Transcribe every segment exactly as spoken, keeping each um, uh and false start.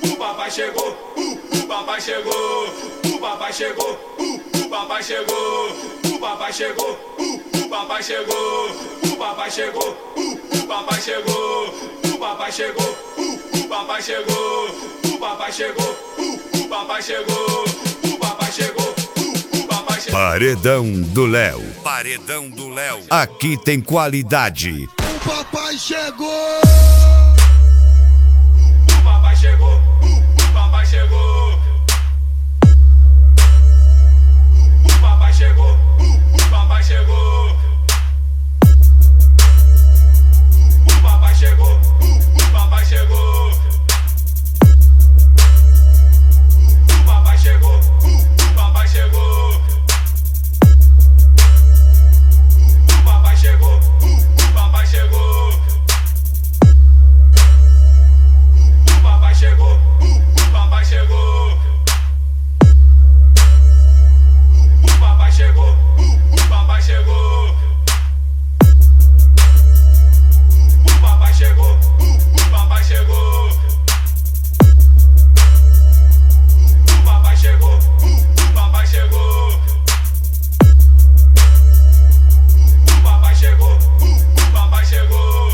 o papai chegou, uh, o papai chegou, o papai chegou, uh, o papai chegou, o papai chegou, uh, o papai chegou, o papai chegou, uh, o papai chegou, o papai chegou, uh, o papai chegou, o papai chegou, uh, o papai chegou, o papai chegou, uh, o papai chegou. Paredão do Léo. Paredão do Léo. Aqui tem qualidade. O papai chegou. O papai chegou, o papai chegou. O papai chegou, o papai chegou. O papai chegou, o papai chegou. O papai chegou, o papai chegou. O papai chegou, o papai chegou. O papai chegou, o papai chegou. O papai chegou, o papai chegou. O papai chegou, o papai chegou. O papai chegou, o papai chegou. O papai chegou, o papai chegou.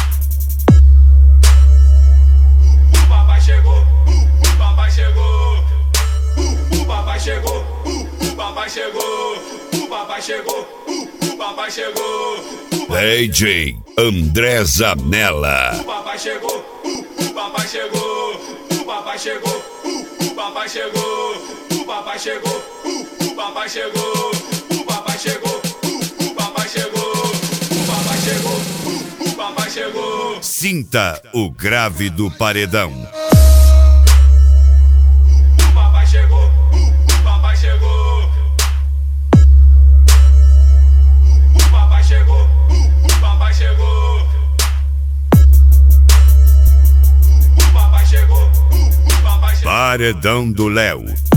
O papai chegou, o papai chegou. O papai chegou, o papai chegou. O papai chegou, o papai chegou. D J André Zanella. O papai chegou, o papai chegou. O papai chegou, o papai chegou. O papai chegou, o papai chegou. O papai chegou, o papai chegou. O papai chegou, o papai chegou. Sinta o grave do paredão. O papai chegou, o papai chegou. O papai chegou, o papai chegou. O papai chegou, o papai chegou. Paredão do Léo.